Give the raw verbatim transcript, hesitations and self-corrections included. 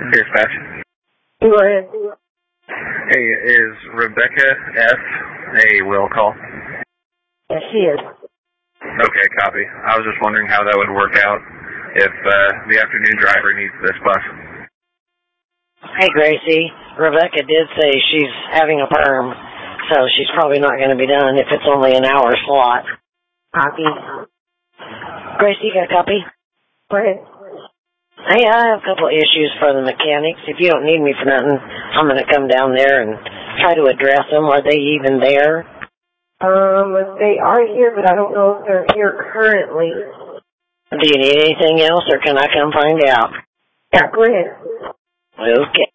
Dispatch. Go ahead. Hey, is Rebecca F. a will call? Yes, she is. Okay, copy. I was just wondering how that would work out if uh, the afternoon driver needs this bus. Hey, Gracie. Rebecca did say she's having a perm, so she's probably not going to be done if it's only an hour slot. Copy. Gracie, you got a copy? Go ahead. Hey, I have a couple of issues for the mechanics. If you don't need me for nothing, I'm going to come down there and try to address them. Are they even there? Um, they are here, but I don't know if they're here currently. Do you need anything else, or can I come find out? Yeah, go ahead. Okay.